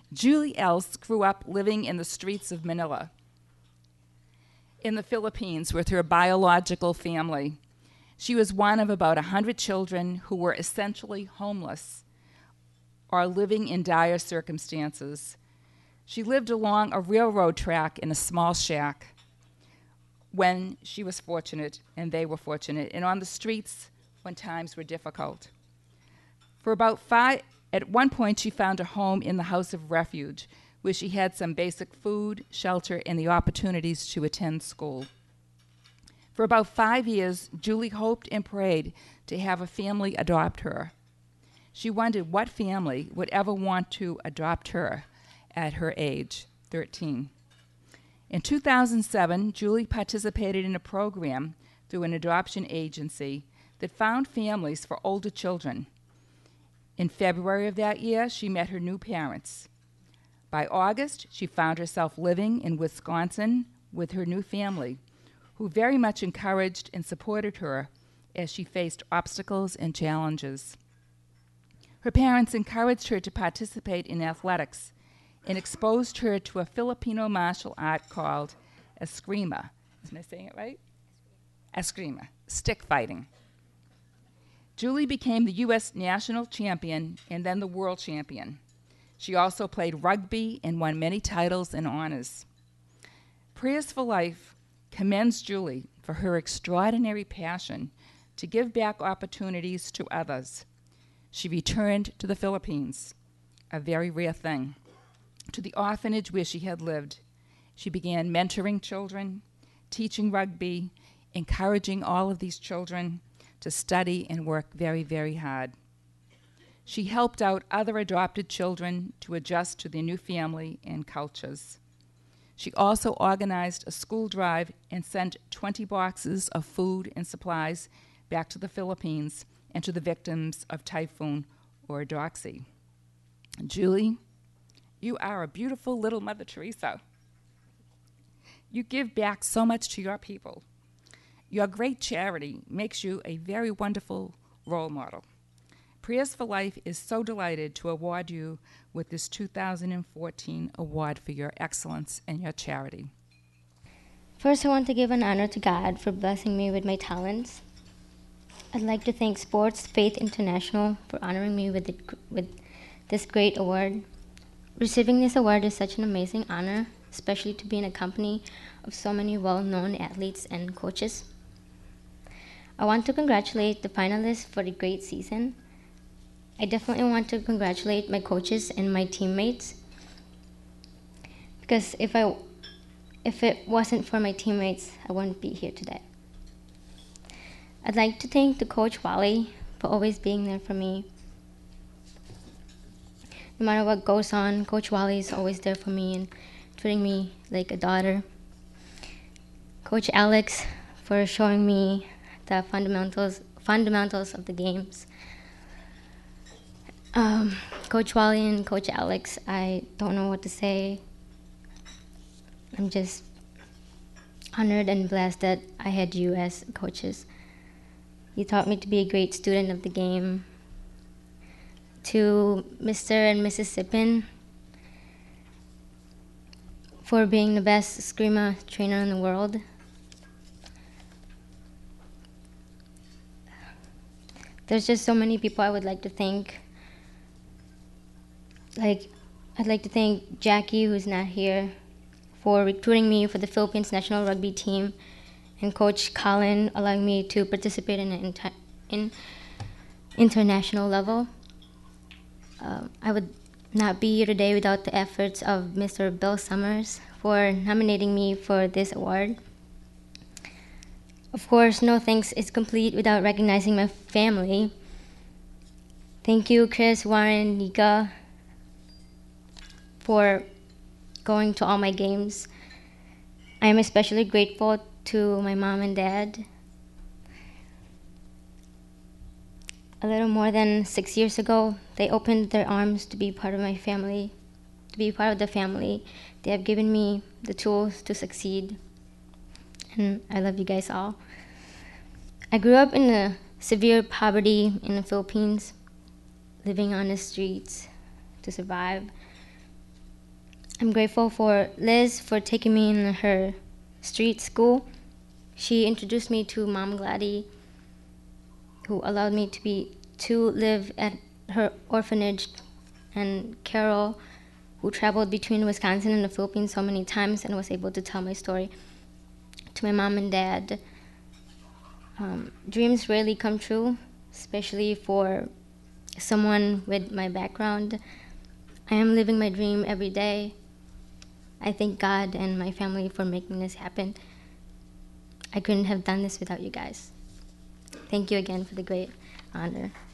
Julie Else grew up living in the streets of Manila, in the Philippines, with her biological family. She was one of about 100 children who were essentially homeless or living in dire circumstances. She lived along a railroad track in a small shack when she was fortunate and they were fortunate, and on the streets when times were difficult. At one point, she found a home in the House of Refuge, where she had some basic food, shelter, and the opportunities to attend school. For about 5 years, Julie hoped and prayed to have a family adopt her. She wondered what family would ever want to adopt her at her age, 13. In 2007, Julie participated in a program through an adoption agency that found families for older children. In February of that year, she met her new parents. By August, she found herself living in Wisconsin with her new family, who very much encouraged and supported her as she faced obstacles and challenges. Her parents encouraged her to participate in athletics and exposed her to a Filipino martial art called eskrima. Am I saying it right? Eskrima, stick fighting. Julie became the U.S. national champion and then the world champion. She also played rugby and won many titles and honors. Prayers for Life commends Julie for her extraordinary passion to give back opportunities to others. She returned to the Philippines, a very rare thing, to the orphanage where she had lived. She began mentoring children, teaching rugby, encouraging all of these children to study and work very, very hard. She helped out other adopted children to adjust to their new family and cultures. She also organized a school drive and sent 20 boxes of food and supplies back to the Philippines and to the victims of Typhoon Ordoxy. Julie, you are a beautiful little Mother Teresa. You give back so much to your people. Your great charity makes you a very wonderful role model. Prayers for Life is so delighted to award you with this 2014 award for your excellence and your charity. First, I want to give an honor to God for blessing me with my talents. I'd like to thank Sports Faith International for honoring me with this great award. Receiving this award is such an amazing honor, especially to be in a company of so many well-known athletes and coaches. I want to congratulate the finalists for the great season. I definitely want to congratulate my coaches and my teammates, because if it wasn't for my teammates, I wouldn't be here today. I'd like to thank the Coach Wally for always being there for me. No matter what goes on, Coach Wally is always there for me and treating me like a daughter. Coach Alex for showing me the fundamentals of the games. Coach Wally and Coach Alex, I don't know what to say. I'm just honored and blessed that I had you as coaches. You taught me to be a great student of the game. To Mr. and Mrs. Sippin for being the best Eskrima trainer in the world. There's just so many people I would like to thank. I'd like to thank Jackie, who's not here, for recruiting me for the Philippines national rugby team, and Coach Colin allowing me to participate in an international level. I would not be here today without the efforts of Mr. Bill Summers for nominating me for this award. Of course, no thanks is complete without recognizing my family. Thank you, Chris, Warren, Nika, for going to all my games. I am especially grateful to my mom and dad. A little more than 6 years ago, they opened their arms to be part of my family, to be part of the family. They have given me the tools to succeed, and I love you guys all. I grew up in a severe poverty in the Philippines, living on the streets to survive. I'm grateful for Liz for taking me in her street school. She introduced me to Mom Gladdy, who allowed me to live at her orphanage, and Carol, who traveled between Wisconsin and the Philippines so many times and was able to tell my story to my mom and dad. Dreams rarely come true, especially for someone with my background. I am living my dream every day. I thank God and my family for making this happen. I couldn't have done this without you guys. Thank you again for the great honor.